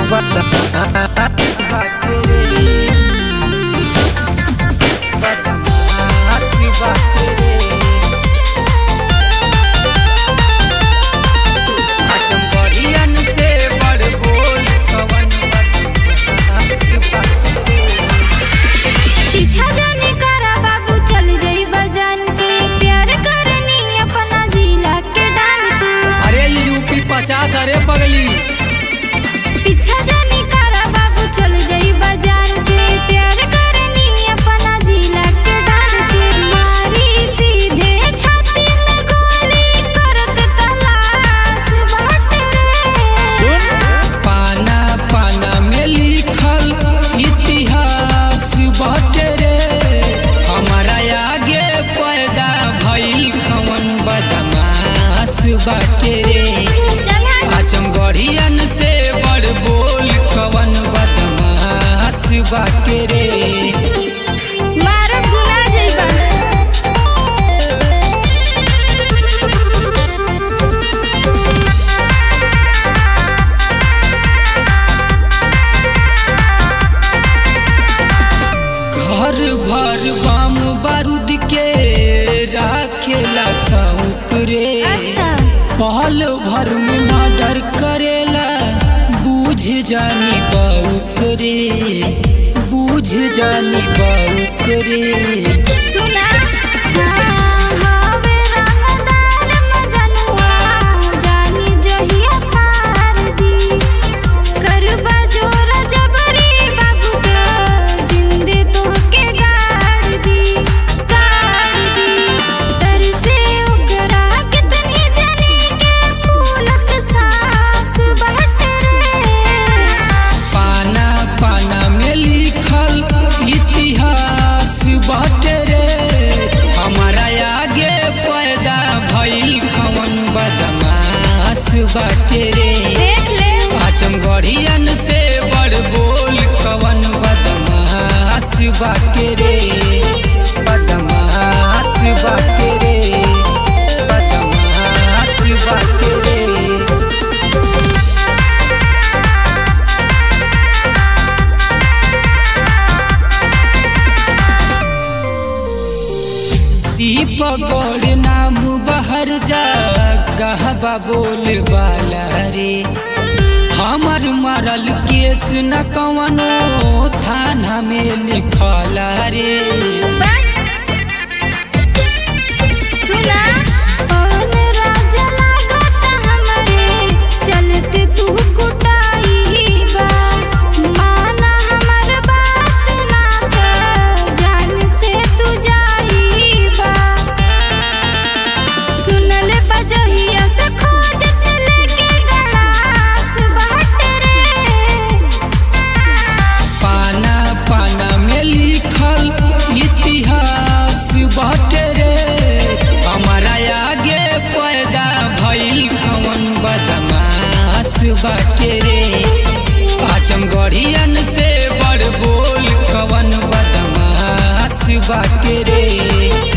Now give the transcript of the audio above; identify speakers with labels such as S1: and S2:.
S1: अरे पगली
S2: पीछा जानी करा बाबू चल जाई बाजान से प्यार करनी अपना जिला के डाल से मारी सीधे छाती में गोली करत तलाश बाट रे
S1: पाना पाना में लिखल इतिहास बाट रे हमारा आगे पैदा भइल कौन बदमाश बाट रे आजमगढ़ियन से बड़ बोल कवन बदमाश बाटे रे
S2: मार भुला जइबा
S1: घर भर बम बारूद के राखेला शौक रे पहल भर में मर्डर करेला बूझ जानी बउक रे बूझ जानी बउक रे
S2: सुना हावे रंगदार मजनुआ जानी जहिया फार दी करबा जोर जबरी बाबू के जिंदे तोहके गाड़ दी तर से ओकरा कितनी जाने के फूलक सांस बहट रे
S1: पाना पाना में लिखल इतिहास बाटे रे हमारा आगे पैदा भइल कौन बदमाश बाटे रे
S2: देख ले
S1: आजमगढ़ियन से बड़ बोल कवन बदमाश बाटे रे बदमाश बाटे रे बदमाश बाटे रे दीपक गौड़ नाम बहर जा कहबा बोल वाला रे हमर मरल केस न कवनो थाना में लिखला रे
S2: सुना कौन राजा लागत हमरे चलते तू कुटाई बा माना हमर बात ना कर जान से तू जाई बा सुनले बजहिया से खोजत लेके गलास बाट रे
S1: पाना पाना में लिखल इतिहास बाटे रे हमारा आगे पैदा भइल कौन बदमाश बाटे रे आजमगढ़ियन से बड़ बोल कवन बदमाश बाटे रे।